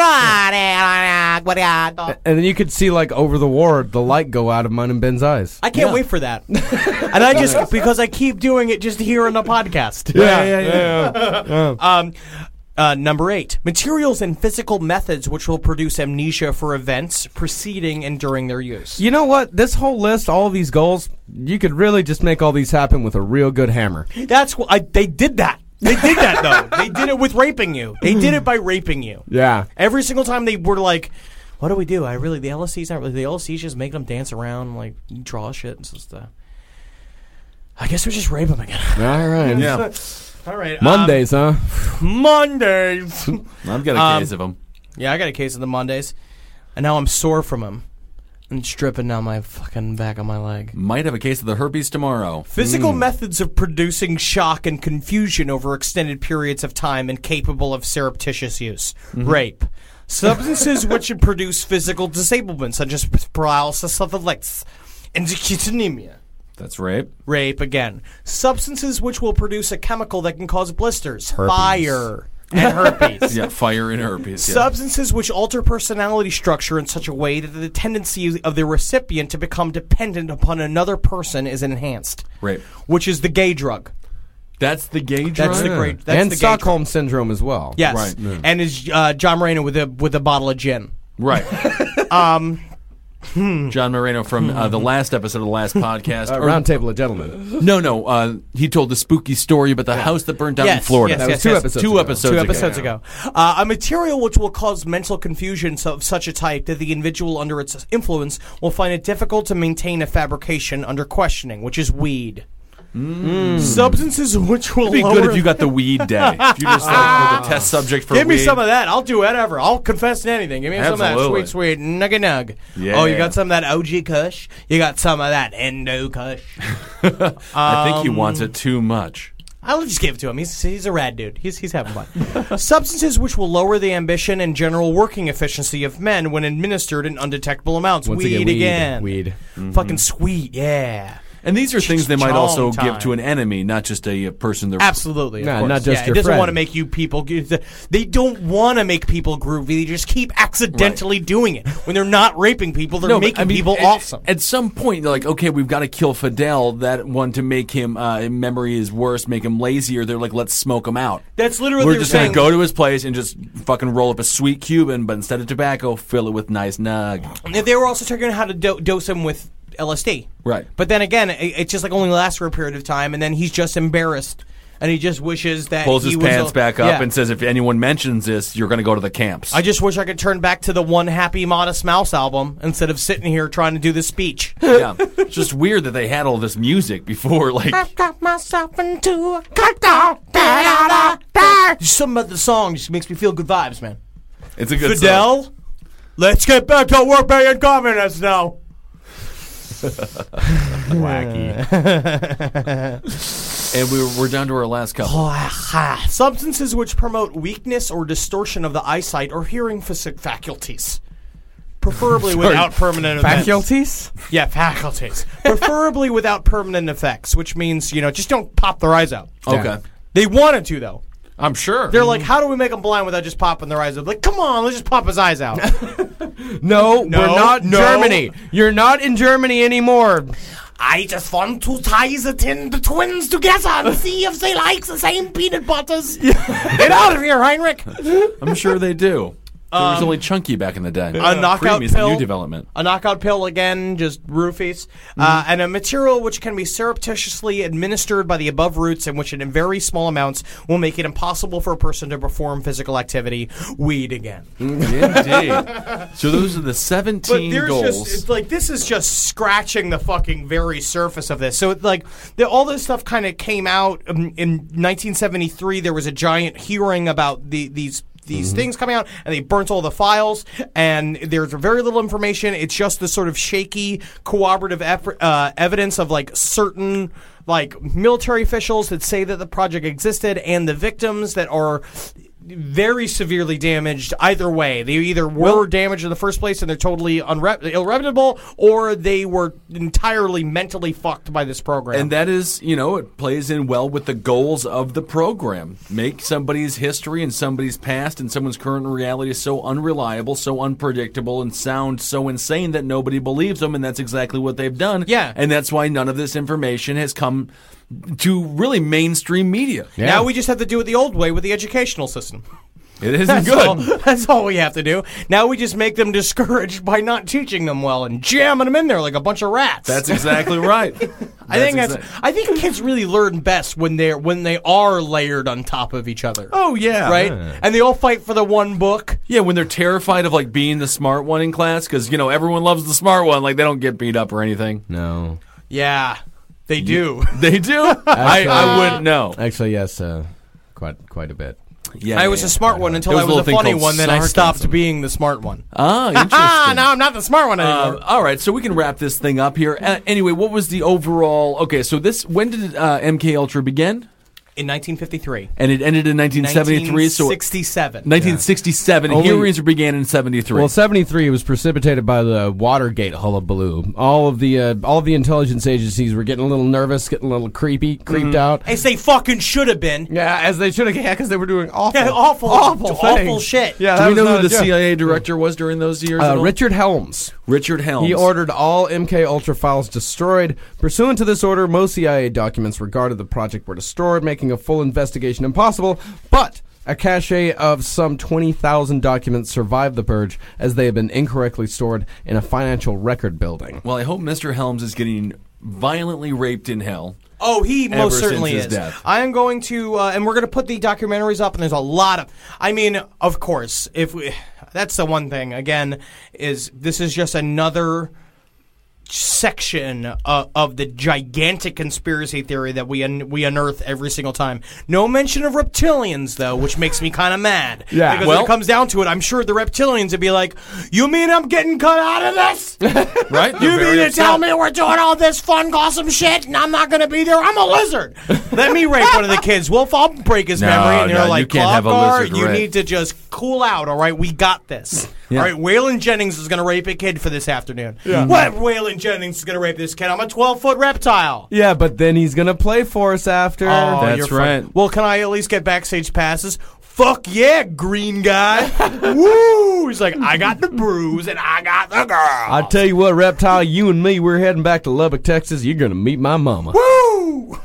Guardado. and then you could see like over the war, the light go out of mine and Ben's eyes. I can't wait for that. And I just, because I keep doing it just here on the podcast. yeah, yeah, yeah. Um, uh, number eight, materials and physical methods which will produce amnesia for events preceding and during their use. You know what? This whole list, all of these goals, you could really just make all these happen with a real good hammer. That's what I, they did that. They did that though. They did it with raping you. They did it by raping you. Yeah. Every single time they were like, "What do we do? I really the L S C's not really the L S C's just making them dance around like you draw shit and stuff." I guess we just rape them again. All right. Yeah, All right, um, Mondays, huh? Mondays. I've got a Um, case of them. Yeah, I got a case of the Mondays, and now I'm sore from them. And it's dripping down my fucking back of my leg. Might have a case of the herpes tomorrow. Physical methods of producing shock and confusion over extended periods of time and capable of surreptitious use. Rape. Substances which produce physical disablement, such as paralysis of the legs and anemia. That's rape. Rape again. Substances which will produce a chemical that can cause blisters, fire, and herpes. Yeah, fire and herpes. Yeah. Substances which alter personality structure in such a way that the tendency of the recipient to become dependent upon another person is enhanced, Rape. which is the gay drug. That's the gay drug. That's the great. That's and the gay Stockholm syndrome as well. drug. Yes, Right. Yeah. and is uh, John Moreno with a with a bottle of gin. Right. um. John Moreno from uh, the last episode of the last podcast. Uh, Or- round table of gentlemen. No, no. Uh, he told the spooky story about the house that burned down in Yes, Florida. yes, That was yes, two yes. episodes Two ago. episodes Two ago. episodes ago, uh, a material which will cause mental confusion of such a type that the individual under its influence will find it difficult to maintain a fabrication under questioning, which is weed. Substances which will It'd be lower good if you got the weed day. If you just like, were the test subject for Give weed. me some of that. I'll do whatever. I'll confess to anything. Give me some of that Absolutely. sweet, sweet nugga nug. Yeah. Oh, you got some of that O G Kush? You got some of that Endo Kush? I think he wants it too much. I'll just give it to him. He's he's a rad dude. He's he's having fun. Substances which will lower the ambition and general working efficiency of men when administered in undetectable amounts. Once weed again, weed. again. Weed. Fucking sweet, yeah. And these are things they might also Chong give to time. an enemy, not just a, a person they're Absolutely. Of Nah, course. not just yeah, your it doesn't friend. want to make you people. They don't want to make people groovy. They just keep accidentally doing it. When they're not raping people, they're No, but, making I mean, people at, awesome. At some point, they're like, okay, we've got to kill Fidel. That one to make him uh, memory is worse, make him lazier. They're like, let's smoke him out. That's literally We're what just they're gonna saying. go to his place and just fucking roll up a sweet Cuban, but instead of tobacco, fill it with nice nug. They were also talking how to do- dose him with L S D. Right. But then again, it, it just like only lasts for a period of time, and then he's just embarrassed and he just wishes that Pulls he his was pants a- back up yeah. and says, if anyone mentions this, you're going to go to the camps. I just wish I could turn back to the One Happy Modest Mouse album instead of sitting here trying to do this speech. yeah. It's just weird that they had all this music before, like... I've got myself into a cocktail. Da, da, da. Just something about the song just makes me feel good vibes, man. It's a good song. Fidel, let's get back to work being communists now. Wacky. And we're, we're down to our last couple. Substances which promote weakness or distortion of the eyesight or hearing faci- faculties. Preferably without permanent effects. Faculties? Yeah, faculties. Preferably without permanent effects, which means, you know, just don't pop their eyes out. Okay. They wanted to, though. I'm sure. They're like, how do we make them blind without just popping their eyes out? Like, come on, let's just pop his eyes out. No, No, we're not no. Germany. You're not in Germany anymore. I just want to tie the, tin, the twins together and see if they like the same peanut butters. Get out of here, Heinrich. I'm sure they do. There was only Chunky back in the day. A knockout Creamy's a pill. new development. A knockout pill again, just roofies, uh, and a material which can be surreptitiously administered by the above routes, and which in very small amounts will make it impossible for a person to perform physical activity. Weed again. Indeed. So those are the But seventeen there's goals. just it's like this is just scratching the fucking very surface of this. So it's like the, all this stuff kind of came out um, in nineteen seventy-three. There was a giant hearing about the these. These Mm-hmm. things coming out, and they burnt all the files, and there's very little information. It's just this sort of shaky, cooperative effort, uh, evidence of like certain like military officials that say that the project existed, and the victims that are very severely damaged either way. They either were damaged in the first place and they're totally unre- irremediable, or they were entirely mentally fucked by this program. And that is, you know, it plays in well with the goals of the program. Make somebody's history and somebody's past and someone's current reality so unreliable, so unpredictable, and sound so insane that nobody believes them, and that's exactly what they've done. Yeah. And that's why none of this information has come to really mainstream media. Now we just have to do it the old way with the educational system. It isn't That's good. all, that's all we have to do. Now we just make them discouraged by not teaching them well and jamming them in there like a bunch of rats. That's exactly right. I think that's. exact- I think kids really learn best when they're when they are layered on top of each other. Oh, yeah. right, and they all fight for the one book. Yeah, when they're terrified of like being the smart one in class, because, you know, everyone loves the smart one. Like, they don't get beat up or anything. No. Yeah, they do. They do? I, I wouldn't know. Actually, yes, uh, quite quite a bit. Yeah, I was yeah. a smart one until There I was a was a little thing funny called one. Then I stopped sarcasm. being the smart one. Ah, interesting. Ah, now I'm not the smart one anymore. Um, all right, so we can wrap this thing up here. Uh, anyway, what was the overall? Okay, so this when did uh, M K Ultra begin? In nineteen fifty-three. And it ended in nineteen seventy-three. So sixty-seven. nineteen sixty-seven. Only- Hearings began in seventy-three. Well, seventy-three was precipitated by the Watergate hullabaloo. All of the uh, all of the intelligence agencies were getting a little nervous, getting a little creepy, creeped out. As they fucking should have been. Yeah, as they should have, yeah, because they were doing awful, Yeah, awful, awful, awful things. shit. Yeah, do that we was know not who a the joke. C I A director was during those years? at Uh, all? Richard Helms. Richard Helms. He ordered all M K Ultra files destroyed. Pursuant to this order, most C I A documents regarding the project were destroyed, making a full investigation impossible. But a cache of some twenty thousand documents survived the purge, as they had been incorrectly stored in a financial record building. Well, I hope Mister Helms is getting violently raped in hell. Oh, he Ever most since certainly his is. death. I am going to, uh, and we're going to put the documentaries up, and there's a lot of. I mean, of course, if we, that's the one thing. Again, is this is just another section uh, of the gigantic conspiracy theory that we un- we unearth every single time. No mention of reptilians, though, which makes me kind of mad. Yeah. because Well- when it comes down to it, I'm sure the reptilians would be like, "You mean I'm getting cut out of this? Right? You They're very mean to upset. tell me we're doing all this fun, awesome shit, and I'm not going to be there? I'm a lizard. Let me rape one of the kids. Wolf, I'll break his No, memory." And no, you're you like, can't have a "Clockguard, lizard you rape." need to just cool out, all right? We got this. Yeah. All right, Waylon Jennings is going to rape a kid for this afternoon. What? Waylon Jennings is going to rape this kid? I'm a twelve-foot reptile. Yeah, but then he's gonna play for us after. Oh, That's you're fun. right. Well, can I at least get backstage passes? Fuck yeah, green guy. Woo! He's like, I got the bruise and I got the girl. I tell you what, Reptile, you and me, we're heading back to Lubbock, Texas. You're gonna meet my mama. Woo!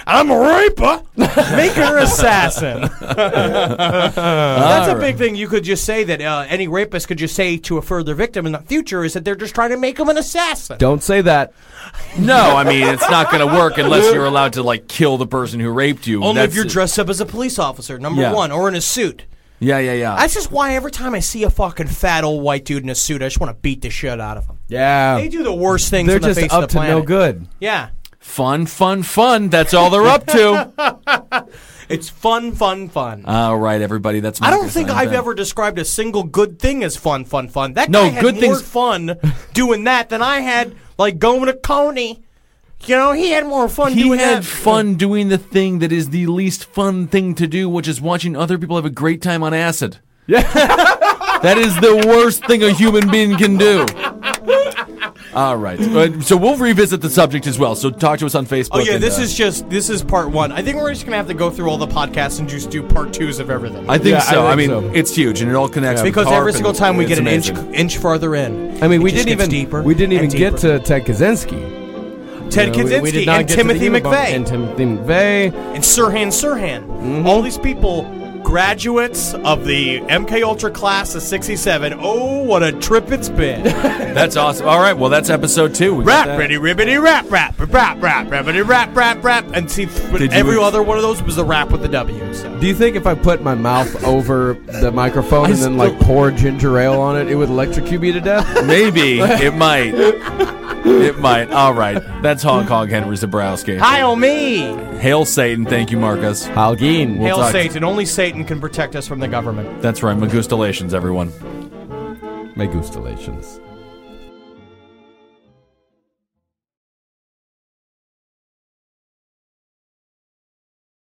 I'm a raper. Make her assassin. That's a big thing. You could just say that uh, any rapist could just say to a further victim in the future is that they're just trying to make him an assassin. Don't say that. No, I mean, it's not going to work unless you're allowed to, like, kill the person who raped you. Only That's if you're dressed up as a police officer, number Yeah. one, or in a suit. Yeah, yeah, yeah. That's just why every time I see a fucking fat old white dude in a suit, I just want to beat the shit out of him. Yeah. They do the worst things They're on the just face up of the to planet. no good. Yeah. Fun, fun, fun. That's all they're up to. It's fun, fun, fun. All right, everybody. That's I don't Marcus think and I've Ben. ever described a single good thing as fun, fun, fun. That No, guy had good more things- fun doing that than I had, like, going to Coney. You know, he had more fun He doing had that. fun doing the thing that is the least fun thing to do, which is watching other people have a great time on acid. Yeah. That is the worst thing a human being can do. All right. Uh, So we'll revisit the subject as well. So talk to us on Facebook. Oh yeah, and, this uh, is just this is part one. I think we're just gonna have to go through all the podcasts and just do part twos of everything. I think Yeah, so. I I, think mean, so. it's huge, and it all connects. with because Carp, every single and time we it's get an inch amazing. inch farther in. I mean, we it just didn't gets even deeper we didn't even and get deeper. to Ted Kaczynski. Ted You know, we- Kaczynski we did not and get to the Timothy Eva Bump- McVeigh and Timothy McVeigh. and Sirhan Sirhan. All these people, graduates of the M K Ultra class of sixty-seven. Oh, what a trip it's been! That's awesome. All right. Well, that's episode two. We got Rap, that. ready, ribbity, rap, rap, rap, rap, rabbity, rap, rap, rap, and see, but Did you every ex- other one of those was the rap with the W. So. Do you think if I put my mouth over the microphone and then like pour ginger ale on it, it would electrocute me to death? Maybe it might. It might. All right. That's Hong Kong Henry Zabrowski. Hi, oh me! Hail Satan. Thank you, Marcus. Halgeen. We'll Hail talk- Satan! Only Satan can protect us from the government. That's right. Magustalations, everyone. Megustalations.